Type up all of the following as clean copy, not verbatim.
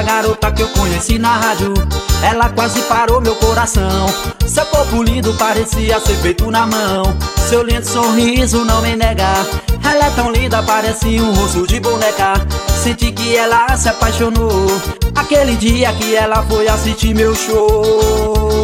linda garota que eu conheci na rádio. Ela quase parou meu coração. Seu corpo lindo parecia ser feito na mão. Seu lindo sorriso não me nega. Ela é tão linda, parecia um rosto de boneca. Senti que ela se apaixonou aquele dia que ela foi assistir meu show.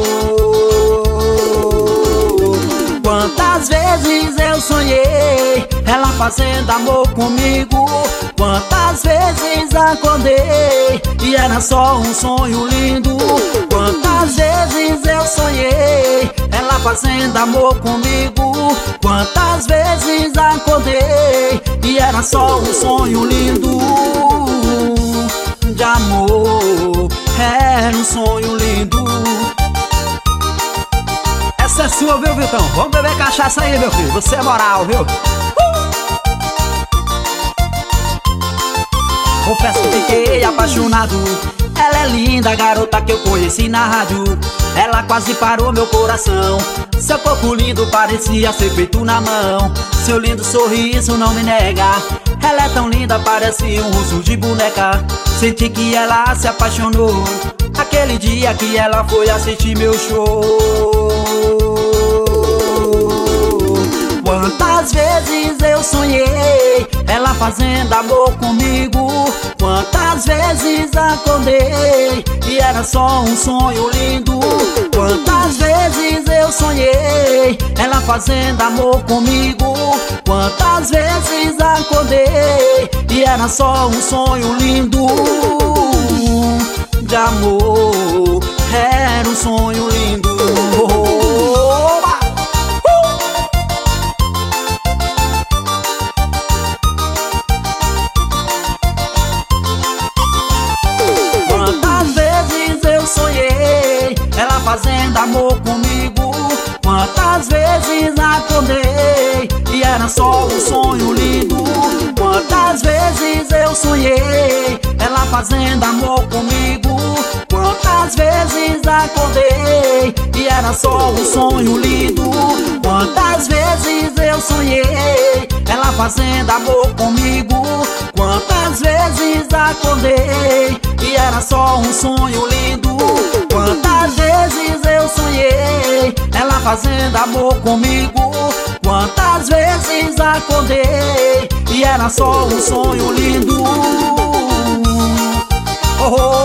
Quantas vezes eu sonhei ela fazendo amor comigo. Quantas vezes acordei e era só um sonho lindo. Quantas vezes eu sonhei ela fazendo amor comigo. Quantas vezes acordei e era só um sonho lindo de amor. Era um sonho lindo. Essa é sua, viu, Vitão? Vamos beber cachaça aí, meu filho. Você é moral, viu? Confesso que fiquei apaixonado. Ela é linda, a garota que eu conheci na rádio. Ela quase parou meu coração. Seu corpo lindo parecia ser feito na mão. Seu lindo sorriso não me nega. Ela é tão linda, parecia um rosto de boneca. Senti que ela se apaixonou aquele dia que ela foi assistir meu show. Quantas vezes eu sonhei ela fazendo amor comigo. Quantas vezes acordei e era só um sonho lindo. Quantas vezes eu sonhei ela fazendo amor comigo. Quantas vezes acordei e era só um sonho lindo de amor. Era um sonho lindo. Quantas vezes eu sonhei ela fazendo amor comigo. Quantas vezes acordei e era só um sonho lindo. Quantas vezes eu sonhei ela fazendo amor comigo. Quantas vezes acordei e era só um sonho lindo. Quantas vezes eu sonhei ela fazendo amor comigo. Quantas vezes acordei e era só um sonho lindo. Quantas vezes eu sonhei ela fazendo amor comigo. Quantas vezes acordei e era só um sonho lindo. Oh, oh.